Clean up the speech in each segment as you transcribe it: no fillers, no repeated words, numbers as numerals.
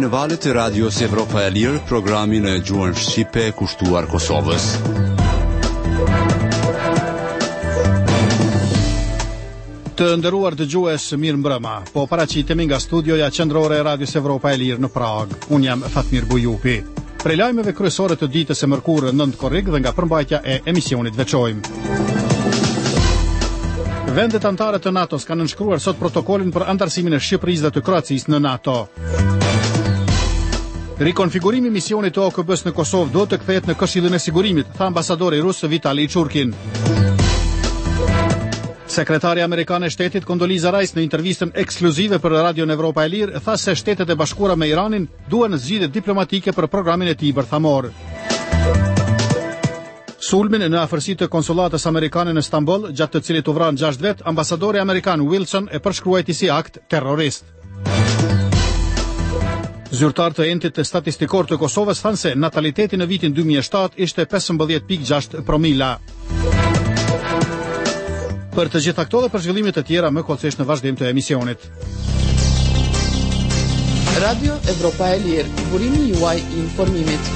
në valët e Radios Evropa e Lirë, programin e gjuhën shqipe kushtuar Kosovës. Të nderuar dëgjues, mirë mbrëma. Po paraqitemi nga studioja qendrore e Radios Evropa e Lirë në Prag. Unë jam Fatmir Bujupi. Prej lajmeve kryesore të ditës së mërkurë 9 korrik dhe nga përmbajtja e emisionit veçojmë. Vendet anëtare të NATO-s kanë nënshkruar sot protokolin për antarësimin e Shqipërisë dhe të Kroacisë në NATO. Rikonfigurimi i misionit të OKB-s në Kosovë do të kthehet në Këshillin e Sigurimit, tha ambasadori rus Vitali Churkin. Sekretari amerikan e shtetit Condoleezza Rice në intervistën ekskluzive për Radion Evropa e Lirë tha se Shtetet e Bashkuara me Iranin duan zgjidhje diplomatike për programin e tij bërthamor. Sulmin në afërsi të konsulatës amerikane në Stamboll, gjatë të cilit u vran 6 vet, ambasadori amerikan Wilson e përshkruajti si akt terrorist. Zyrtar të entit të statistikor të Kosovës thanë se nataliteti në vitin 2007 ishte 15.6 promila. Për të gjitha këto dhe për zhvillimet të tjera më kollësisht në vazhdim të emisionit. Radio Evropa e Lirë, burimi juaj i informimit.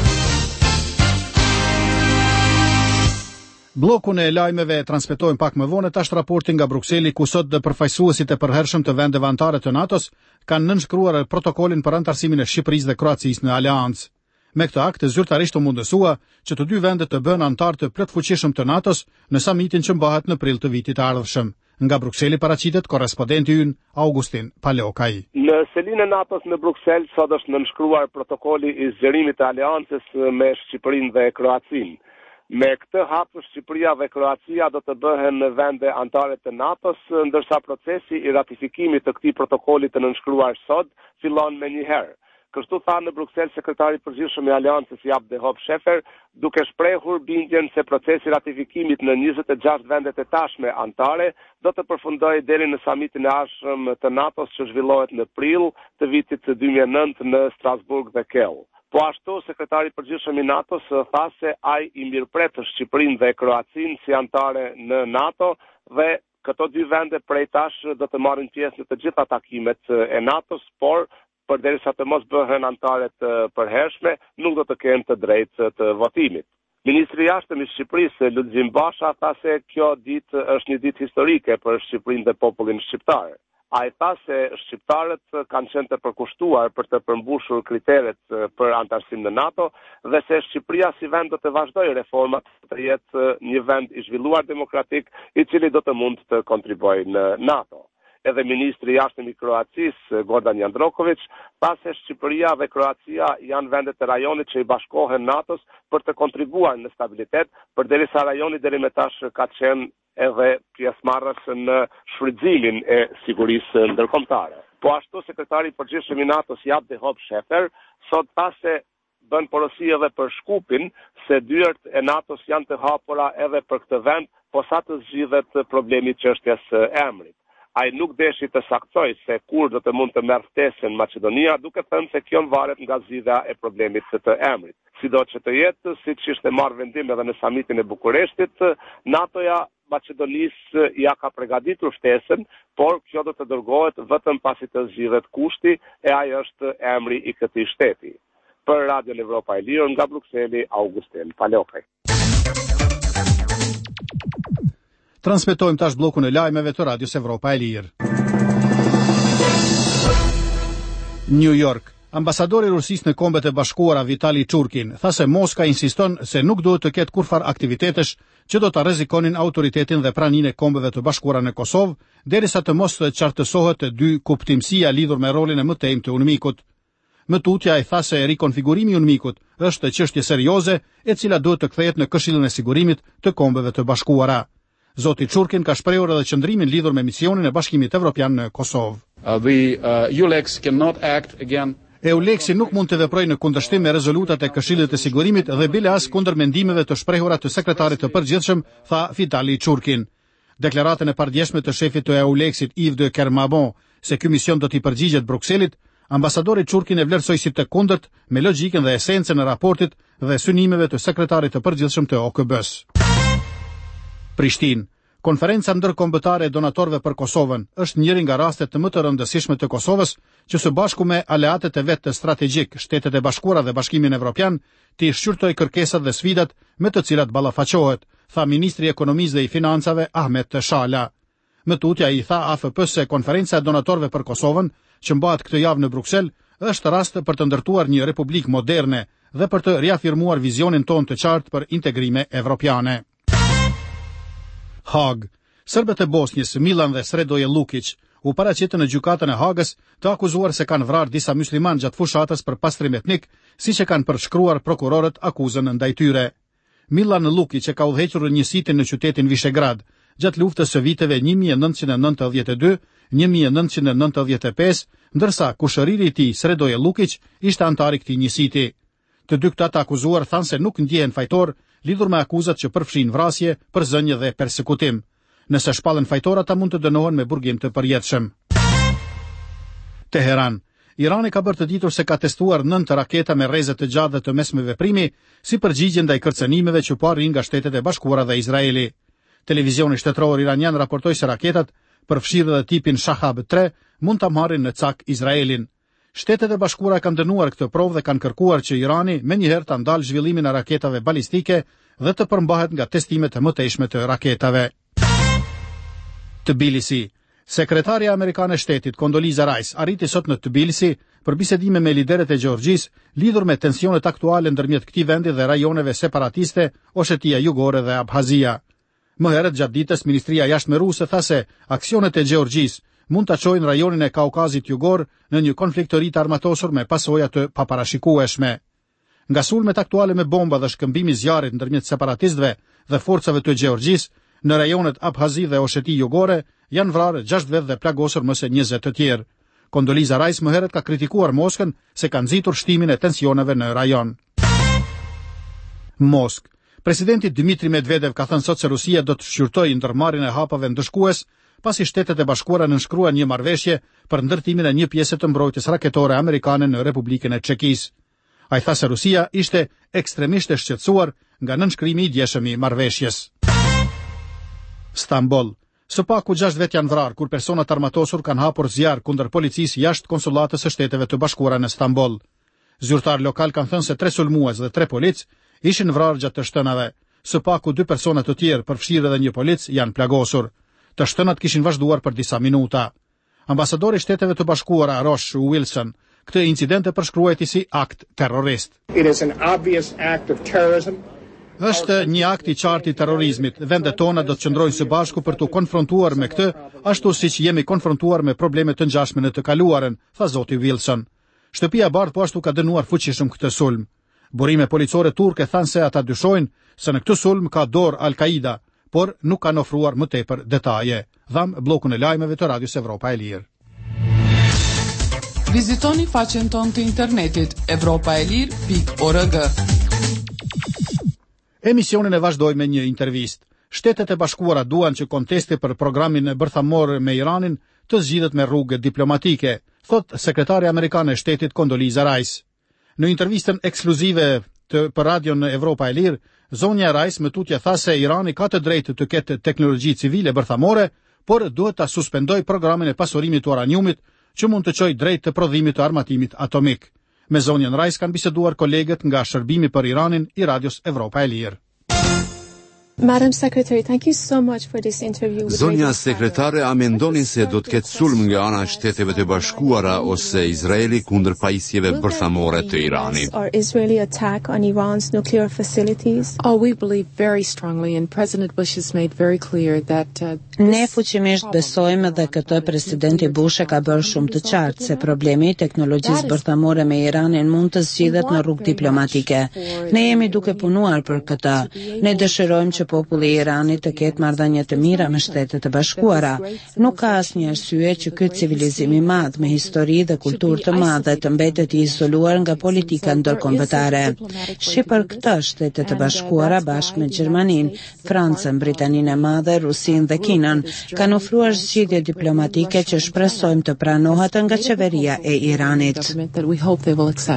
Bllokun e lajmeve transmetojmë pak më vonë tash raportin nga Brukseli, ku sot përfaqësuesit e përhershëm të vendeve anëtare të NATO-s kanë nënshkruar protokolin për antarësimin e Shqipërisë dhe Kroacisë në aleancë. Me këtë akt zyrtarisht u mundësua që të dy vendet të bëhen anëtar të plotfuqishëm të NATO-s në samitin që mbahet në prill të vitit të ardhshëm. Nga Brukseli paraqitet korrespondenti ynë Augustin Palokaj. Në selinë e NATO-s në Bruksel sot është nënshkruar protokoli i zgjerimit të aleancës me Shqipërinë dhe Kroacinë. Me këtë hap, Shqipëria dhe Kroacia do të bëhen vende anëtare të NATO-s, ndërsa procesi i ratifikimit të këtij protokoli të nënshkruar sot fillon menjëherë. Kështu tha në Bruksel sekretari i përgjithshëm i Aleancës Jaap de Hoop Scheffer, duke shprehur bindjen se procesi i ratifikimit në 26 vendet e tashme anëtare do të përfundojë deri në samitin e ardhshëm të NATO-s që zhvillohet në prill të vitit 2009 në Strasburg dhe Kiel. Po ashtu, sekretari i përgjithshëm i NATO-s tha se ai i mirëpret Shqipërinë dhe Kroacinë si anëtare në NATO dhe këto dy vende prej tash do të marrin pjesë në të gjitha takimet e NATO-s, por përderisa të mos bëhen anëtare të përhershme, nuk do të kenë të drejtë të votimit. Ministri i Jashtëm i Shqipërisë, Lulzim Basha, tha se kjo ditë është një ditë historike për Shqipërinë dhe popullin shqiptar. Ai tha se shqiptarët kanë qenë të përkushtuar për të përmbushur kriteret për antarësim në NATO dhe se Shqipëria si vend do të vazhdojë reformat të jetë një vend i zhvilluar demokratik i cili do të mund të kontribuojë në NATO. Edhe ministri i jashtëm i Kroacisë, Gordan Jandroković, tha se Shqipëria dhe Kroacia janë vendet e rajonit që i bashkohen NATO-s për të kontribuar në stabilitet, përderisa rajoni deri më tash ka qenë edhe pjesëmarrës në shfrytëzimin e sigurisë ndërkombëtare. Po ashtu sekretari i përgjithshëm i NATO-s Jaap de Hoop Scheffer sot tha se bën porosi edhe për Shkupin se dyert e NATO-s janë të hapura edhe për këtë vend, posa të zgjidhet problemi i çështjes së emrit. Ai nuk deshi të saktoj se kur do të mund të merr ftesën Maqedonia, duke thënë se kjo varet nga zgjidhja e problemit të emrit. Sido që të jetë, siç ishte marrë vendim edhe në samitin e Bukureshtit, NATO-ja Maqedonisë ja ka përgatitur ftesën, por kjo do të dërgohet vetëm pasi të zgjidhet kushti e ai është emri i këtij shteti. Për Radion Evropa e Lirë nga Brukseli, Augustin Palokaj. Transmetojmë tash bllokun e lajmeve të Radios Evropa e Lirë. New York. Ambasadori i Rusisë në Kombet e Bashkuara Vitali Churkin tha se Moska insiston se nuk duhet të ketë kurfar aktivitetesh që do ta rrezikonin autoritetin dhe praninë e Kombeve të Bashkuara në Kosovë, derisa të mos qartësohet e dy kuptimësia lidhur me rolin e mëtejmë të UNMIK-ut. Më tutja i tha se rikonfigurimi i UNMIK-ut është çështje serioze e cila duhet të kthehet në Këshillin e Sigurimit të Kombeve të Bashkuara. Zoti Churkin ka shprehur edhe qëndrimin lidhur me misionin e Bashkimit Evropian në Kosovë. EULEX cannot act again. EULEX-i nuk mund të veprojë në kundërshtim me rezolutat e Këshillit të Sigurimit dhe bile as kundër mendimeve të shprehura të sekretarit të përgjithshëm, tha Vitali Churkin. Deklaratën e pardjeshme të shefit të EULEX-it Yves de Kermabon se ky mision do t'i përgjigjet Brukselit, ambasadori Churkin e vlerësoi si të kundërt me logjikën dhe esencën e raportit dhe synimeve të sekretarit të përgjithshëm të OKB-s. Prishtinë. Konferenca ndërkombëtare e donatorëve për Kosovën është njëri nga rastet më të rëndësishme të Kosovës që së bashku me aleatet e vetë strategjik, Shtetet e Bashkuara dhe Bashkimin Evropian, të shqyrtoj kërkesat dhe sfidat me të cilat ballafaqohet, tha Ministri i Ekonomisë dhe i Financave Ahmet Shala. Më tutja i tha AFP se konferenca e donatorëve për Kosovën, që mbahet këtë javë në Bruksel, është rast për të ndërtuar një republikë moderne dhe për të riafirmuar vizionin tonë të qartë për integrime evropiane. Hag. Serbët e Bosnjës, Milan dhe Sredoje Lukić, u paraqitën në gjykatën e Hagës të akuzuar se kanë vrarë disa musliman gjatë fushatës për pastrim etnik, siç e kanë përshkruar prokurorët akuzën ndaj tyre. Milan Lukić e ka udhëhequr një sitin në qytetin Vishegrad gjatë luftës së viteve 1992-1995, ndërsa kushëriri i tij, Sredoje Lukić, ishte antar i këtij njësiti. Të dy këta të akuzuar thanë se nuk ndjehen fajtor lidhur me akuzat që përfshin vrasje, përzënje dhe persekutim. Nëse shpallen fajtor, ata mund të dënohen me burgim të përjetshëm. Teheran. Irani ka bërë të ditur se ka testuar 9 raketa me rreze të gjatë dhe të mesme veprimi si përgjigje ndaj kërcënimeve që po arrin nga Shtetet e Bashkuara dhe Izraeli. Televizioni shtetëror iranian raportoi se raketat, përfshirë dhe tipin Shahab-3, mund ta marrin në cak Izraelin. Shtetet e Bashkuara kanë dënuar këtë provë dhe kanë kërkuar që Irani menjëherë ta ndalë zhvillimin e raketave balistike dhe të përmbahet nga testimet e mëtejshme të raketave. Tbilisi. Sekretarja amerikane e shtetit Condoleezza Rice arriti sot në Tbilisi për bisedime me lideret e Gjeorgjisë lidhur me tensionet aktuale ndërmjet këtij vendi dhe rajoneve separatiste Oshetia Jugore dhe Abhazia. Më herët gjatë ditës Ministria e Jashtme ruse tha se aksionet e Gjeorgjisë mund ta çojnë rajonin e Kaukazit Jugor në një konflikt të ri të armatosur me pasoja të paparashikueshme. Nga sulmet aktuale me bomba dhe shkëmbimi zjarrit ndërmjet separatistëve dhe forcave të Gjeorgjisë në rajonet Abhazi dhe Osheti Jugore janë vrarë 6 vetë dhe plagosur më se 20 të tjerë. Condoleezza Rice më herët ka kritikuar Moskën se ka nxitur shtimin e tensioneve në rajon. Moskë. Presidenti Dmitri Medvedev ka thënë sot se Rusia do të shqyrtojë ndërmarrjen e hapave ndëshkues pasi Shtetet e Bashkuara nënshkruan një marrëveshje për ndërtimin e një pjese të mbrojtjes raketore amerikane në Republikën e Çekisë. Ai tha se Rusia ishte ekstremisht e shqetësuar nga nënshkrimi i djeshëm i marrëveshjes. Stamboll. Së paku 6 vetë janë vrarë kur personat armatosur kanë hapur zjarr kundër policisë jashtë konsulatës së Shteteve të Bashkuara në Stamboll. Zyrtar lokal kanë thënë se 3 sulmues dhe 3 polic ishin vrarë gjatë të shtënave. Së paku 2 persona të tjerë, përfshirë edhe një polic, janë plagosur. Të shtënat kishin vazhduar për disa minuta. Ambasadori i Shteteve të Bashkuara Rosh Wilson këtë incident e përshkruajti si akt terrorist. It is an obvious act of terrorism. Është një akt i qartë i terrorizmit. Vendet tona do të qëndrojnë së bashku për të konfrontuar me këtë, ashtu siç jemi konfrontuar me probleme të ngjashme në të kaluarën, tha zoti Wilson. Shtëpia e Bardhë po ashtu ka dënuar fuqishëm këtë sulm. Burime policore turke thanë se ata dyshojnë se në këtë sulm ka dorë Al-Qaida, por nuk kanë ofruar më tepër detaje. Dham bllokun e lajmeve të Radios Evropa e Lirë. Vizitoni faqen tonë të internetit europaelir.org. Emisionin e vazhdoj me një intervistë. Shtetet e Bashkuara duan që kontesti për programin e bërthamor me Iranin të zgjidhet me rrugë diplomatike, thot sekretari amerikan e shtetit Condoleezza Rice. Në intervistën ekskluzive për Radion Evropa e Lirë, zonja Rice më tutje tha se Irani ka të drejtë të ketë teknologji civile bërthamore, por duhet ta suspendoj programin e pasurimit të uraniumit që mund të çojë drejt të prodhimit të armatimit atomik. Me zonjën Rice kanë biseduar kolegët nga Shërbimi për Iranin i Radios Evropa e Lirë. Madam Secretary, thank you so much for this interview. Zonja sekretare, a mendoni se do të ketë sulm nga ana e Shteteve të Bashkuara ose Izraeli kundër pajisjeve bërthamore të Iranit? Or Israeli attack on Iran's nuclear facilities? Oh, we believe very strongly, and President Bush has made very clear that Ne fuqimisht besojmë dhe këtë presidenti Bush e ka bërë shumë të qartë se problemi i teknologjisë bërthamore me Iranin mund të zgjidhet në rrugë diplomatike. Ne jemi duke punuar për këtë. Ne dëshirojmë që populli i Iranit të ketë marrëdhënie të mira me Shtetet e Bashkuara. Nuk ka asnjë arsye që ky civilizim i madh me histori dhe kulturë të madhe të mbetet i izoluar nga politika ndërkombëtare. Shqipër këtë Shtetet e Bashkuara bashkë me Gjermaninë, Francën, Britaninë e Madhe, Rusinë dhe Kinën kanë ofruar zgjidhje diplomatike që shpresojmë të pranohet nga qeveria e Iranit.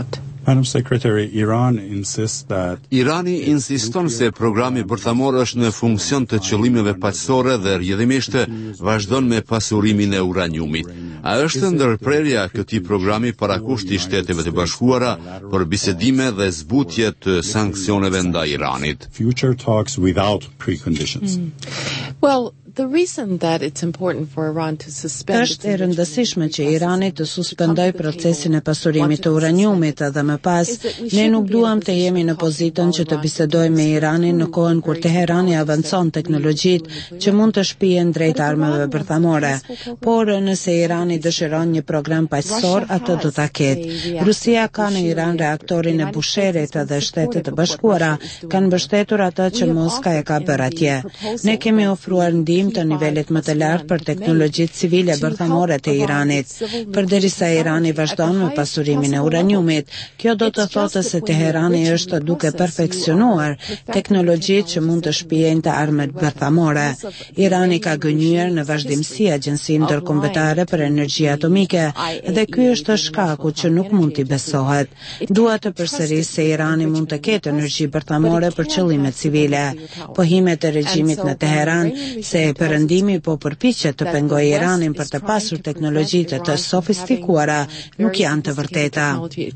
Madam Secretary, Irani insiston se programi bërthamor është në funksion të qëllimeve paqësore dhe rrjedhimisht vazhdon me pasurimin e uraniumit. A është ndërprerja këtij programi parakushti i Shteteve të Bashkuara për bisedime dhe zbutje të sanksioneve ndaj Iranit? Future talks without preconditions. Well, the reason that it's important for Iran to suspend është e rëndësishme që Irani të suspendoj procesin e pasurimit të uraniumit dhe më pas ne nuk duam të jemi në pozitën që të bisedojmë me Iranin në kohën kur Teherani avancon teknologjitë që mund të shpihen drejt armëve bërthamore. Por nëse Irani dëshiron një program paqësor, atë do ta ketë. Rusia ka në Iran reaktorin e Busherit dhe Shtetet e Bashkuara kanë mbështetur atë që Moska e ka bërë atje. Ne kemi ofruar ndihmë të nivelit më të lartë për teknologjitë civile bërthamore të Iranit. Përderisa Irani vazhdon me pasurimin e uraniumit, kjo do të thotë se Teherani është duke perfeksionuar teknologjitë që mund të shpijejnë të armët bërthamore. Irani ka gënjur në vazhdimsi Agjencinë Ndërkombëtare për Energji Atomike dhe ky është shkaku që nuk mund t'i besohet. Dua të përsëris se Irani mund të ketë energji bërthamore për qëllime civile. Pohimet e regjimit në Teheran se perëndimi po përpiqet të pengojë Iranin për të pasur teknologjitë të sofistikuara nuk janë të vërteta.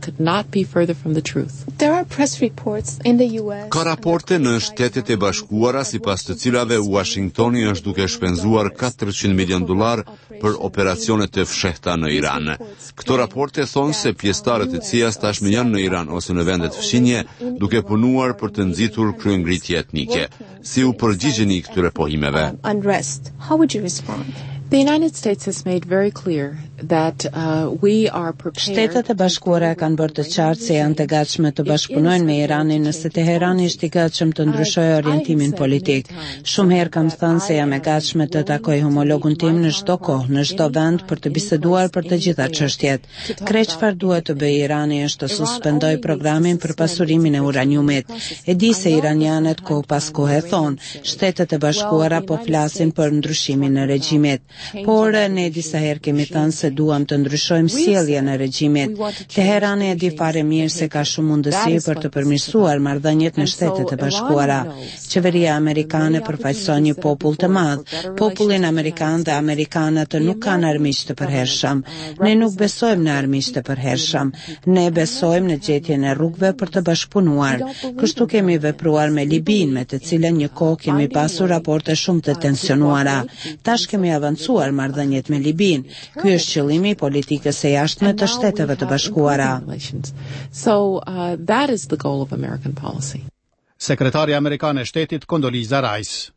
Ka raporte në Shtetet e Bashkuara sipas të cilave Washingtoni është duke shpenzuar $400 milion për operacione të fshehta në Iran. Këto raporte thonë se pjesëtarët e CIA-s tashmë janë në Iran ose në vendet fshinje duke punuar për të nxitur kryengritje etnike. Si u përgjigjeni këtyre pohimeve? How would you respond? The United States has made very clear that we are prepared. Shtetet e Bashkuara kanë bërë të qartë se janë të gatshme të bashkëpunojnë me Iranin nëse Teherani është i gatshëm të ndryshojë orientimin politik. Shumë herë kam thënë se jam e gatshme të takoj homologun tim në çdo kohë, në çdo vend për të biseduar për të gjitha çështjet. Krejt çfarë duhet të bëjë Irani është të suspendoj programin për pasurimin e uraniumit. E di se iranianët kohë pas kohe thonë, Shtetet e Bashkuara po flasin për ndryshimin e regjimit. Por ne disa herë kemi thënë se duam të ndryshojmë sjelljen e regjimit. Teherani e di fare mirë se ka shumë mundësi për të përmirësuar marrëdhëniet në Shtetet e Bashkuara. Qeveria amerikane përfaqëson një popull të madh. Popullin amerikan dhe amerikanët nuk kanë armiq të përhershëm. Ne nuk besojmë në armiq të përhershëm. Ne besojmë në gjetjen e rrugëve për të bashkëpunuar. Kështu kemi vepruar me Libin, me të cilën një kohë kemi pasur raporte shumë të tensionuara. Tash kemi avancuar marrëdhëniet me Libin. Ky është qëllimi i politikës së jashtme të Shteteve të Bashkuara. So that is the goal of American policy. Sekretari amerikan e Shtetit Condoleezza Rice.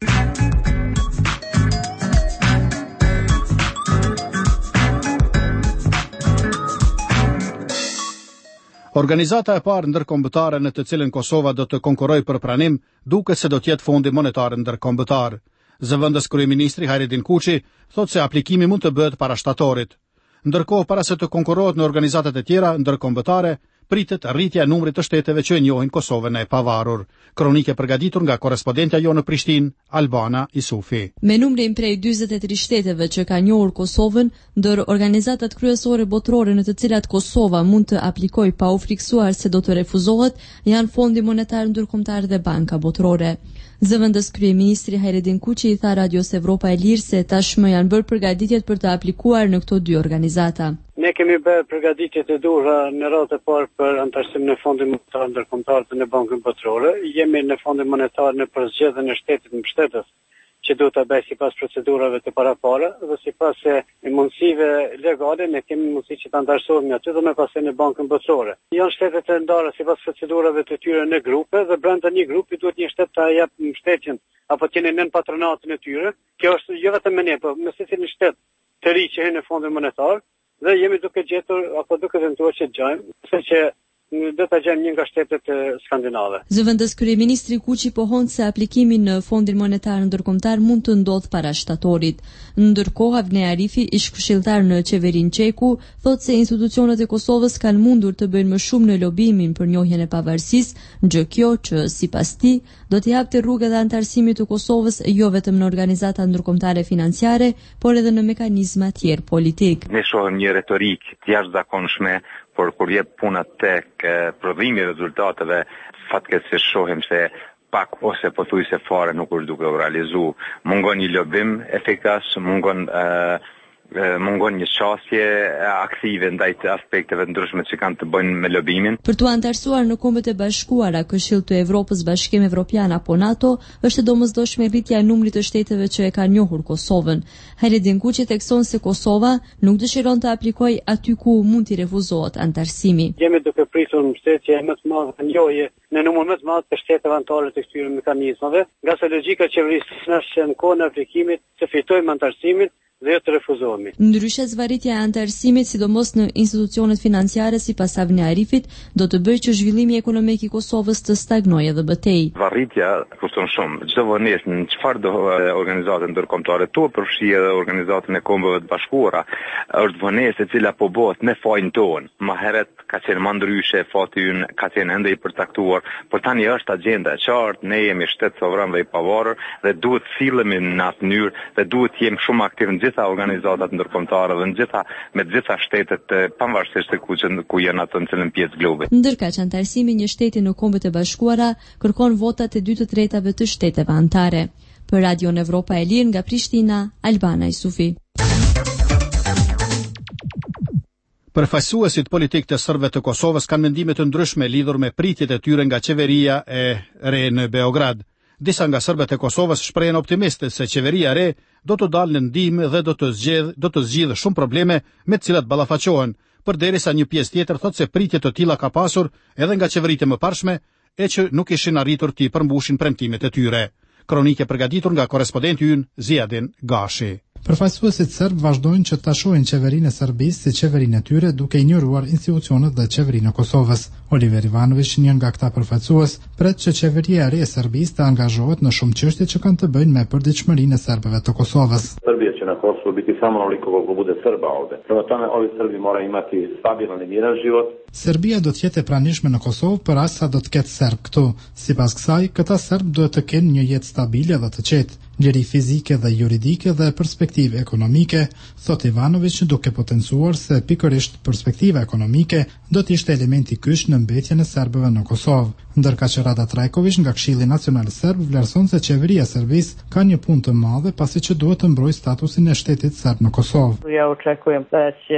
Organizata e parë ndërkombëtare në të cilën Kosova do të konkurrojë për pranim duket se do të jetë Fondi Monetar Ndërkombëtar. Zëvendës kryeministri Hajredin Kuçi thotë se aplikimi mund të bëhet para shtatorit. Ndërkohë, para se të konkurrohet në organizatat e tjera ndërkombëtare, pritet rritja e numrit të shteteve që e njohin Kosovën e pavarur. Kronike përgatitur nga korrespondentja jo në Prishtinë, Albana Isufi. Me numrin prej 43 shteteve që ka njohur Kosovën, ndër organizatat kryesore botërore në të cilat Kosova mund të aplikojë pa u friksuar se do të refuzohet, janë Fondi Monetar Ndërkombëtar dhe Banka Botërore. Zëvendës kryeministri Hajredin Kuçi i tha Radios Evropa e Lirë se tashmë janë bërë përgatitjet për të aplikuar në këto dy organizata. Ne kemi bërë përgatitjet e duhura në radhë të parë për antarësim në Fondin Monetar Ndërkombëtar dhe në Bankën Botërore. Jemi në Fondin Monetar në përzgjedhjen e shtetit mbështetës që duhet të bëjë sipas procedurave të parapara dhe sipas mundësive legale ne kemi mundësi që të antarësohemi aty dhe më pas në Bankën Botërore. Janë shtetet e ndara sipas procedurave të tyre në grupe dhe brenda një grupi duhet një shtet të jap mbështetjen apo të jenë nën patronatin e tyre. Kjo është jo vetëm me ne, por me secilin shtet të ri që në Fondin Monetar dhe jemi duke gjetur apo duke tentuar që gjajmë, sepse do ta gjejmë një nga shtetet skandinave. Zëvendës kryeministri Kuçi pohon se aplikimi në Fondin Monetar Ndërkombëtar mund të ndodhë para shtatorit. Ndërkohë Avne Arifi, ish këshilltar në qeverinë çeku, thotë se institucionet e Kosovës kanë mundur të bëjnë më shumë në lobimin për njohjen e pavarësisë, gjë kjo që sipas tij do të japte rrugë dhe antarësimit të Kosovës jo vetëm në organizata ndërkombëtare financiare, por edhe në mekanizma tjerë politik. Ne shohim një retorik të jashtëzakonshme por kur jep puna tek prodhimi i rezultateve, fatkeqësisht shohim se pak ose pothuajse fare nuk është duke u realizu. Mungon një lobim efikas, mungon një qasje aktive ndaj të aspekteve ndryshme që kanë të bëjnë me lobimin. Për të antarësuar në Kombet e Bashkuara, Këshilli të Evropës, Bashkim Evropian apo NATO, është e domosdoshme rritja e numrit të shteteve që e kanë njohur Kosovën. Hayredin Kuçi thekson se Kosova nuk dëshiron të aplikojë aty ku mund t'i refuzohet antarësimi. Jemi duke pritur mbështetje më të madhe në lojë në numër më të madh të shteteve anëtare të këtyre mekanizmave, nga sa logjika e qeverisë është që në kohën e aplikimit të fitojmë antarësimin dhe të refuzohemi. Ndryshe, zvarritja e antarësimit, sidomos në institucionet financiare sipas Avni Arifit, do të bëjë që zhvillimi ekonomik i Kosovës të stagnojë dhe bëtej. Zvarritja kushton shumë. Çdo vonesë në çfarë do organizate ndërkombëtare, tu përfshi edhe Organizatën e Kombeve të Bashkuara, është vonesë e cila po bëhet me fajin ton. Më herët ka qenë më ndryshe, fati ynë ka qenë ende i përcaktuar, por tani është agjenda e qartë, ne jemi shtet sovran dhe i pavarur dhe duhet sillemi në atë mënyrë dhe duhet jemi shumë aktiv në gjitha organizatat ndërkombëtare dhe me gjitha shtetet pavarësisht se ku janë ato në cilën pjesë globi. Ndërkaq antarësimi një shteti në Kombet e Bashkuara kërkon votat e 2/3 të shteteve anëtare. Për Radion Evropa e Lirë nga Prishtina, Albana Isufi. Përfaqësuesit politik të serbëve të Kosovës kanë mendime të ndryshme lidhur me pritjet e tyre nga qeveria e re në Beograd. Disa nga serbët e Kosovës shprehen optimiste se qeveria e re do të dalë në ndihmë dhe do të zgjidhë shumë probleme me të cilat ballafaqohen, përderisa një pjesë tjetër thotë se pritje të tilla ka pasur edhe nga qeveritë më parshme e që nuk ishin arritur të përmbushin premtimet e tyre. Kronike përgatitur nga korrespondenti ynë Ziadin Gashi. Përfaqësuesit serb vazhdojnë që ta shohin qeverinë e Serbisë si qeverinë e tyre duke ignoruar institucionet dhe qeverinë e Kosovës. Oliver Ivanović, një nga këta përfaqësues, pret që qeveria e re e Serbisë të angazhohet në shumë çështje që kanë të bëjnë me përditshmërinë e serbëve të Kosovës. Serbia će na Kosovu biti samo onoliko koliko bude Srba ovde. Prema tome, ovi Srbi moraju imati stabilan i miran život. Serbia do të jetë e pranishme në Kosovë për aq sa do të ketë serb këtu. Sipas kësaj, këta serb duhet të kenë një jetë stabile dhe të qetë, liri fizike dhe juridike dhe perspektive ekonomike, thot Ivanović, duke potencuar se pikërisht perspektiva ekonomike do të ishte elementi kyç në mbetjen e serbëve në Kosovë. Ndërka që Rada Trajković nga Këshilli Nacional Serb vlerëson se qeveria e Serbisë ka një punë të madhe pasi që duhet të mbrojë statusin e shtetit serb në Kosovë. Ja očekujem da će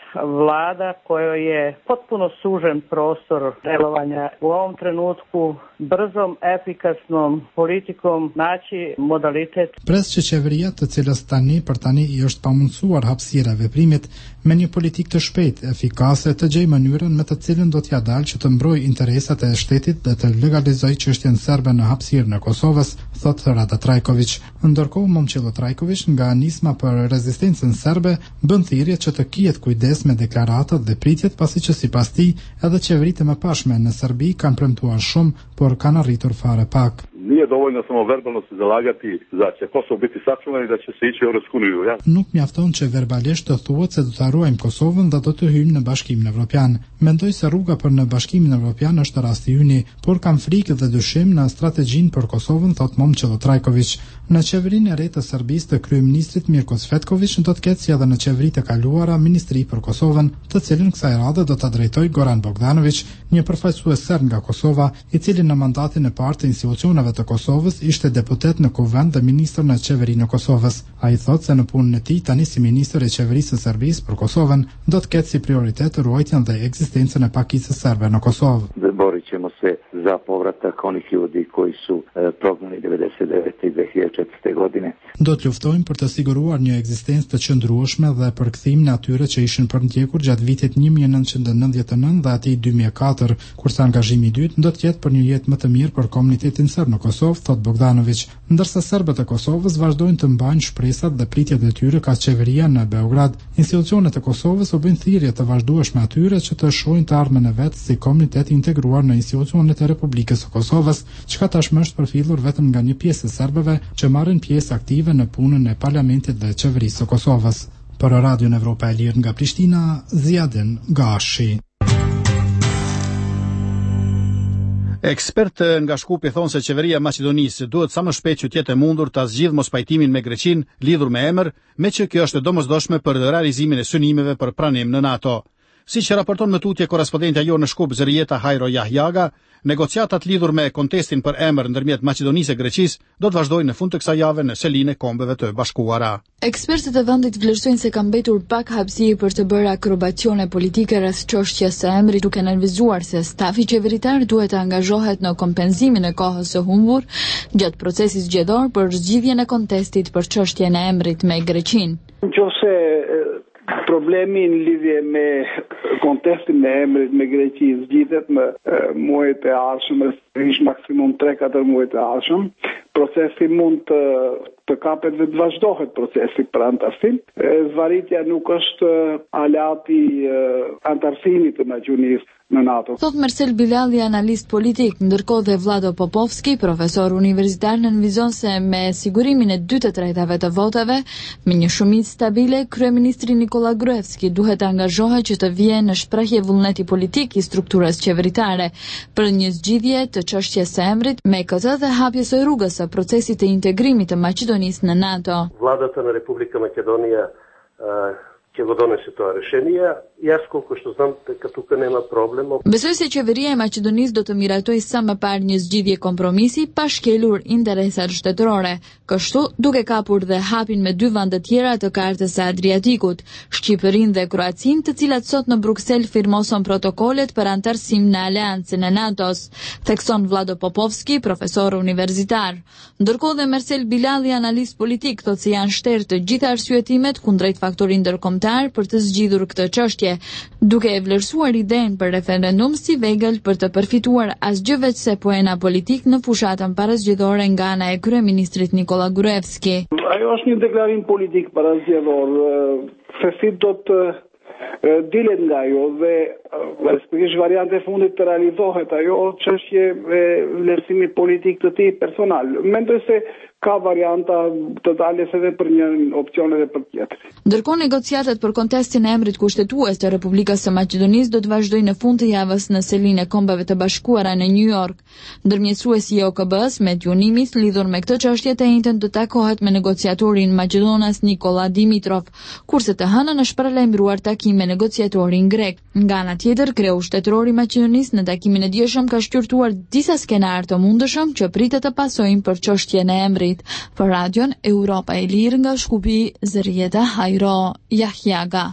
vlada kojoj je potpuno sužen prostor delovanja u ovom trenutku brzom, efikasnom politikom naći modalitet. Pres që qeveria të cilës tani për tani i është pamundsuar hapësira e veprimit me një politikë të shpejtë, efikase, të gjejë mënyrën me të cilën do t'ia dalë që të mbrojë interesat e shtetit dhe të legalizojë çështjen serbe në hapësirën e Kosovës, thot Rada Trajković. Ndërkohë Momčilo Trajković nga Nisma për Rezistencën Serbe bën thirrje që të kihet kujdes me deklaratat dhe pritjet, pasi që sipas tij edhe qeveritë më pashme në Serbi kanë premtuar shumë, por kanë arritur fare pak. Nije dovoljno samo verbalno se zalagati da će Kosovo biti sačuvano i da će se ići u Europsku uniju. Nuk mjafton që verbalisht të thuhet se do të ruajmë Kosovën dhe do të hyjmë në Bashkimin Evropian. Mendoj se rruga për në Bashkimin Evropian është rasti yni, por kam frikë dhe dyshim në strategjinë për Kosovën, thot Momčilo Trajković. Në qeverinë e re të Serbisë të kryeministrit Mirko Cvetković do të ketë si edhe në qeveritë e kaluara ministri për Kosovën, të cilën kësaj radhe do ta drejtojë Goran Bogdanović, një përfaqësues serb nga Kosova, i cili në mandatin e parë të institucioneve të Kosovës ishte deputet në Kuvend dhe ministër në qeverinë e Kosovës. Ai thotë se në punën e tij tani si ministër e qeverisë së Serbisë për Kosovën do të ketë si prioritet ruajtjen dhe ekzistencën e pakicës serbe në Kosovë. Borit ćemo se za povratak onih ljudi koji su prognani 99. i 2004. godine. Do të luftojmë për të siguruar një ekzistencë të qëndrueshme dhe për kthimin e atyre që ishin përndjekur gjatë vitit 1999 dhe atij 2004, kurse angazhimi i dytë do të jetë për një jetë më të mirë për komunitetin serb në Kosovë, thot Bogdanović. Ndërsa serbët e Kosovës vazhdojnë të mbajnë shpresat dhe pritjet e tyre ka qeveria në Beograd, institucionet e Kosovës u bëjnë thirrje të vazhdueshme atyre që të shohin të ardhmen e vet si komunitet integruar në institucionet e Republikës së Kosovës, çka tashmë është përfillur vetëm nga një pjesë e serbëve që marrin pjesë aktive në punën e parlamentit dhe qeverisë së Kosovës. Për Radion Evropa e Lirë nga Prishtina, Ziadin Gashi. Ekspertë nga Shkupi thonë se qeveria e Maqedonisë duhet sa më shpejt që të jetë e mundur ta zgjidhë mospajtimin me Greqinë lidhur me emër, me që kjo është e domosdoshme për realizimin e synimeve për pranim në NATO. Siç raporton më tutje korrespondentja jonë në Shkup Zërieta Hajro Jahjaga, negociatat lidhur me kontestin për emër ndërmjet Maqedonisë e Greqisë do të vazhdojnë në fund të kësaj jave në selinë e Kombeve të Bashkuara. Ekspertët e vendit vlerësojnë se ka mbetur pak hapësirë për të bërë akrobacione politike rreth çështjes së emrit, duke nervizuar se stafi qeveritar duhet të angazhohet në kompenzimin e kohës së humbur gjatë procesit zgjedhor për zgjidhjen e kontestit për çështjen e emrit me Greqinë. Nëse problemi në lidhje me kontestin e emrit me Greqinë zgjidhet në muajt e ardhshëm, rreth maksimum 3-4 muajt e ardhshëm, procesi mund të kapet dhe të vazhdohet procesi për antarësinë. Zvaritja nuk është alati antarësimit të Maqedonisë në NATO. Thot Marcel Bilalli, analist politik, ndërkohë dhe Vlado Popovski, profesor universitar, nënvizon se me sigurimin e 2/3 të votave, me një shumicë stabile, kryeministri Nikola Gruevski duhet të angazhohet që të vijë në shprehje vullneti politik i strukturës qeveritare për një zgjidhje të çështjes së emrit, me këtë dhe hapjes së rrugës së procesit të integrimit të Maqedonisë në NATO. Владата на Република Македония ќе го донесе тоа решение. Јас колку што знам, дека тука нема проблем. Besoj se qeveria e Maqedonisë do të miratojë sa më parë një zgjidhje kompromisi pa shkelur interesat shtetërore, kështu duke kapur dhe hapin me 2 vende tjera të kartës së Adriatikut, Shqipërinë dhe Kroacinë, të cilat sot në Bruksel firmoson protokolet për antarësim në aleancën e NATO-s, thekson Vlado Popovski, profesor universitar. Ndërkohë dhe Marcel Bilalli, analist politik, thotë se janë shterë të gjitha arsyetimet kundrejt faktorit ndërkombëtar për të zgjidhur këtë çështje, duke e vlerësuar idenë për referendum si vegël për të përfituar asgjë veçse poena politik në fushatën parazgjedhore nga ana e kryeministrit Nikola Gruevski. Ajo është një deklarim politik parazgjedhor, se si do të dilet nga ajo dhe respektivisht variante e fundit të realizohet ajo çështje e vlerësimit politik të tij personal. Mendoj se ka varianta të daljes edhe për një opcion edhe për tjetër. Ndërkohë negociatat për kontestin e emrit kushtetues të Republikës së Maqedonisë do të vazhdojnë në fund të javës në selinë e Kombeve të Bashkuara në New York. Ndërmjetësuesi i OKB-s me Gjunimis lidhur me këtë çështje të njëjtën do takohet me negociatorin maqedonas Nikola Dimitrov, kurse të hënën është paralajmëruar takim me negociatorin grek. Nga ana tjetër, kreu shtetëror i Maqedonisë në takimin e dieshëm ka shqyrtuar disa skenar të mundëshëm që pritet të pasojnë për çështjen e emrit. Për radion Europa e Lirë nga Shkupi, Zërieta Hajro Jahjaga.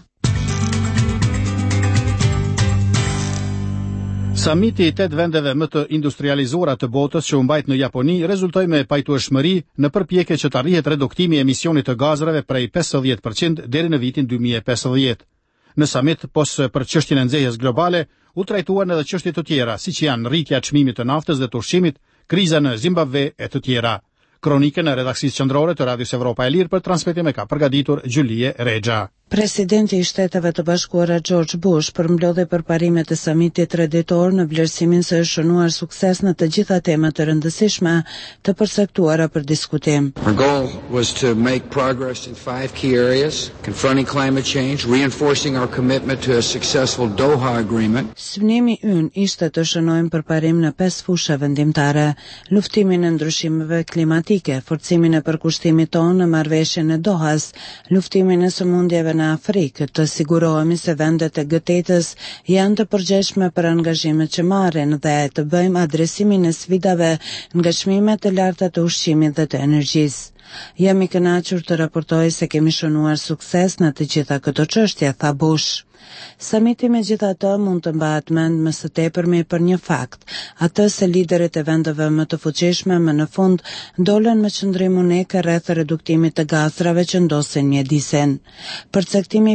Samiti i 8 vendeve më të industrializuara të botës që u mbajt në Japoni rezultoi me pajtueshmëri në përpjekje që të arrihet reduktimi i emisionit të gazrave prej 50% deri në vitin 2050. Në samit, pos për çështjen e nxehjes globale, u trajtuan edhe çështje të tjera, siç janë rritja e çmimit të naftës dhe të ushqimit, kriza në Zimbabwe e të tjera. Kronikën e redaksisë qendrore të Radios Europa e Lirë për transmetim e ka përgatitur Gjulie Rexha. Presidenti i Shteteve të Bashkuara George Bush përmbledhi përparimet e samitit treditor në vlerësimin se është shënuar sukses në të gjitha temat të rëndësishme të përcaktuara për diskutim. Our goal was to make progress in 5 key areas: confronting climate change, reinforcing our commitment to a successful Doha agreement. Synimi ynë ishte të shënojmë përparim në 5 fusha vendimtare: luftimin e ndryshimeve klimatike, forcimin e përkushtimit tonë në marrëveshjen e Dohas, luftimin e sëmundjeve në Afrikë, të sigurohemi se vendet e G8-s janë të përgjeshme për angazhimet që marrin dhe të bëjmë adresimin e sfidave nga çmimet e larta të ushqimit dhe të energjisë. Jam i kënaqur të raportoj se kemi shënuar sukses në të gjitha këto çështje, tha Bush. Samiti megjithatë mund të mbahet mend më së tepërmi për një fakt, atë se liderët e vendeve më të fuqishme më në fund dolën me qëndrim unike rreth reduktimit të gazrave që ndosin mjedisin. Përcaktimi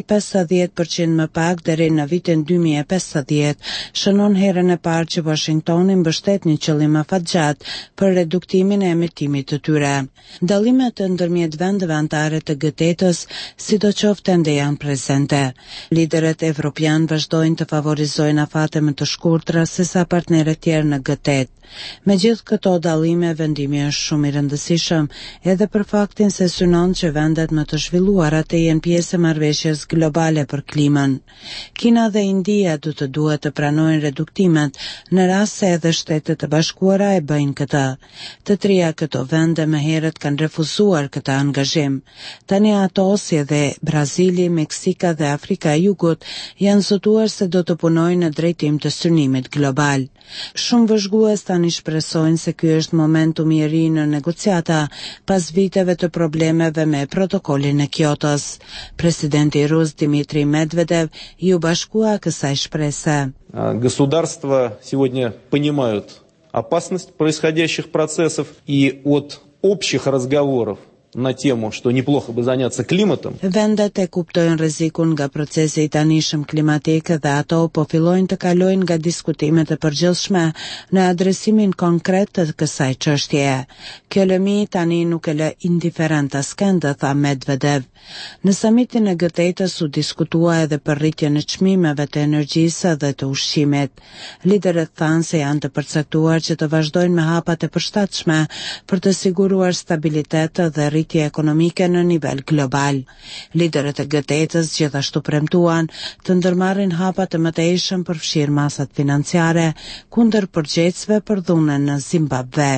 50% më pak deri në vitin 2050 shënon herën e parë që Washingtoni mbështet një qëllim afatgjat për reduktimin e emitimit të tyre. Dallimet ndërmjet vendeve anëtare të G8-s sidoqoftë ende janë prezente. Liderët evropian vazhdojnë të favorizojnë afate më të shkurtra se sa partnerët tjerë në G8. Me gjithë këto dallime, vendimi është shumë i rëndësishëm edhe për faktin se synon që vendet më të zhvilluara të jenë pjesë e marrëveshjes globale për klimën. Kina dhe India do të duhet të pranojnë reduktimet në rast se edhe Shtetet e Bashkuara e bëjnë këtë. Të trija këto vende më herët kanë refuzuar këtë angazhim. Tani ato si edhe Brazili, Meksika dhe Afrika e Jugut janë zotuar se do të punojnë në drejtim të synimit global. Shumë vëzhgues tani shpresojnë se ky është momentumi i ri në negociata pas viteve të problemeve me protokollin e Kyotos. Presidenti rus Dmitry Medvedev ju bashkua kësaj shprese. Государства сегодня понимают опасность происходящих процессов и от общих разговоров на тему, что неплохо бы заняться климатом. Vendet e kuptojnë rrezikun nga procesi i tanishëm klimatik dhe ato po fillojnë të kalojnë nga diskutimet e përgjithshme në adresimin konkret të kësaj çështjeje. Kjo lëmi tani nuk e lë indiferent askënd, tha Medvedev. Në samitin e G8-s u diskutua edhe për rritjen e çmimeve të energjisë dhe të ushqimit. Liderët thanë se janë të përcaktuar që të vazhdojnë me hapat e përshtatshme për të siguruar stabilitet dhe rritje ekonomike në nivel global. Liderët e G8-s gjithashtu premtuan të ndërmarrin hapa të mëtejshëm për fshir masat financiare kundër përgjegjësve për dhunën në Zimbabwe.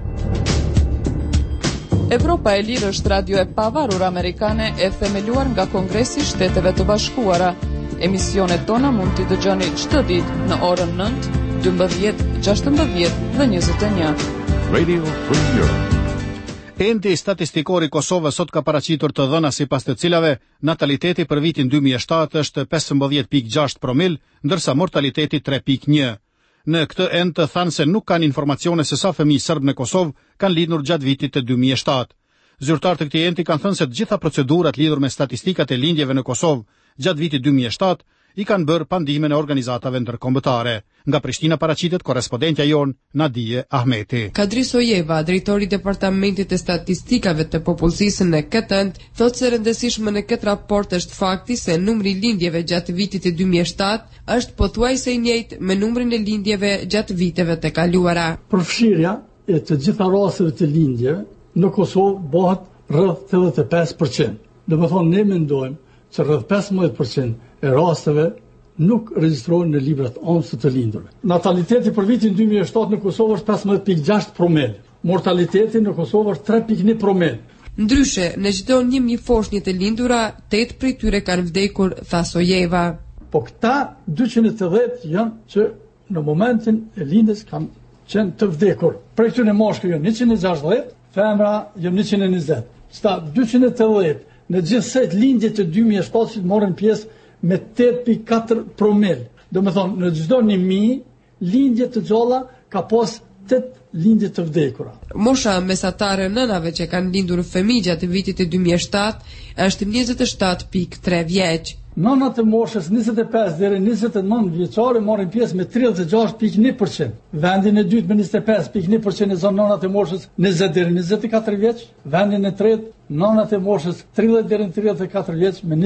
Evropa e Lirë është radio e pavarur amerikane e themeluar nga Kongresi i Shteteve të Bashkuara. Emisionet tona mund t'i dëgjoni çdo ditë në orën 9, 12, 16 dhe 21. Radio Free Europe. Endi statistikor i Kosovës sot ka paraqitur të dhëna sipas të cilave nataliteti për vitin 2007 është 15.6 promil, ndërsa mortaliteti 3.1. Në këtë end të thanë se nuk kanë informacione se sa fëmijë serb në Kosovë kanë lindur gjatë vitit të 2007. Zyrtarët e këtij enti kanë thënë se të gjitha procedurat lidhur me statistikat e lindjeve në Kosovë gjatë vitit 2007 i kanë bërë pa ndihmën e organizatave ndërkombëtare. Nga Prishtina paraqitet korrespondentja jon Nadije Ahmeti. Kadri Sojeva, drejtori i Departamentit të Statistikave të Popullsisë në këtë end, thotë se rëndësishme në këtë raport është fakti se numri i lindjeve gjatë vitit të 2007 është pothuajse i njëjtë me numrin e lindjeve gjatë viteve të kaluara. Përfshirja e të gjitha rasteve të lindjeve në Kosovë bëhet rreth 85%. Do të thonë ne mendojmë se rreth 15% e rasteve nuk regjistrohen në librat anëse të lindurve. Nataliteti për vitin 2007 në Kosovë është 15.6 promil. Mortaliteti në Kosovë është 3.1 promil. Ndryshe, në çdo 1000 foshnjë të lindura, 8 prej tyre kanë vdekur, tha Sojeva. Po këta 280 janë që në momentin e lindjes kanë qenë të vdekur. Prej tyre mashkull janë 160, femra janë 120. Sta 280 në gjithsej lindjet të 2007 morën pjesë me 8.4 promil. Do me thonë, në çdo 1000 lindje të gjalla ka pas 8 lindje të vdekura. Mosha mesatare nënave që kanë lindur fëmijë gjatë vitit të 2007 është 27.3 vjeç. Nënat e moshës 25 deri 29 vjeçare marrin pjesë me 36.1%. Vendin e dytë me 25.1% e zonë nënat e moshës 20 deri 24 vjeç. Vendin e tretë nënat e moshës 30 deri 34 vjeç me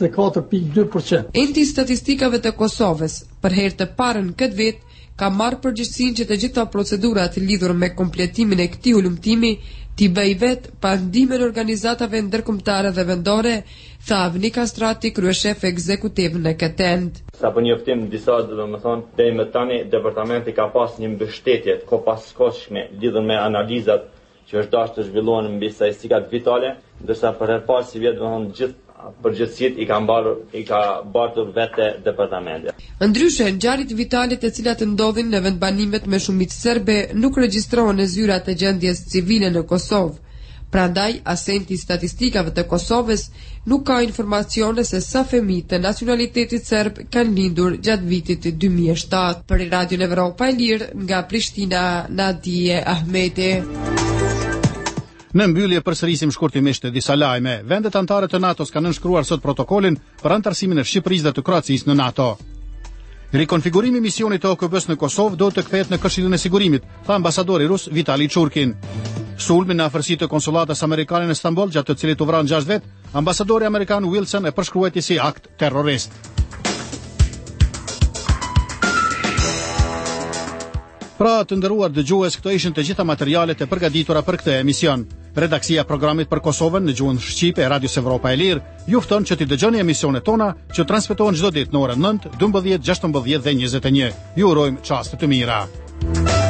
24.2%. Enti i statistikave të Kosovës për herë të parën këtë vit ka marrë përgjegjësinë që të gjitha procedurat lidhur me kompletimin e këtij hulumtimi t'i bëj vetë pa ndihmën e organizatave ndërkombëtare dhe vendore, tha Avni Kastrati, kryeshef ekzekutiv në këtë end. Sa po njoftim disa, domethënë, deri më tani departamenti ka pas një mbështetje kopaskoshme lidhur me analizat që është dashur të zhvillohen mbi statistikat vitale, ndërsa për herë parë si vjet domethënë gjithë përgjithësit i ka bartur vete departamenti. Ndryshe, ngjarjet vitale të cilat ndodhin në vendbanimet me shumicë serbe nuk regjistrohen në zyrat e gjendjes civile në Kosovë. Prandaj, asenti i statistikave të Kosovës nuk ka informacione se sa fëmijë të nacionalitetit serb kanë lindur gjatë vitit 2007. Për Radio Evropa e Lirë, nga Prishtina, Nadije Ahmeti. Në mbyllje përsërisim shkurtimisht disa lajme. Vendet anëtare të NATO-s kanë nënshkruar sot protokolin për anëtarësimin e Shqipërisë dhe të Kroacisë në NATO. Rikonfigurimi i misionit të OKB-s në Kosovë do të kthehet në Këshillin e Sigurimit, tha ambasadori rus Vitali Churkin. Sulmi në afërsi të konsulatës amerikane në Istanbul, gjatë të cilit u vranë 6 vet, ambasadori amerikan Wilson e përshkruajti si akt terrorist. Pra të nderuar dëgjues, këto ishin të gjitha materialet e përgatitura për këtë emision. Redaksia e programit për Kosovën në gjuhën shqipe e Radios Evropa e Lirë ju fton që t'i dëgjoni emisionet tona që transmetohen çdo ditë në orën 9, 12, 16 dhe 21. Ju urojmë çaste të mira.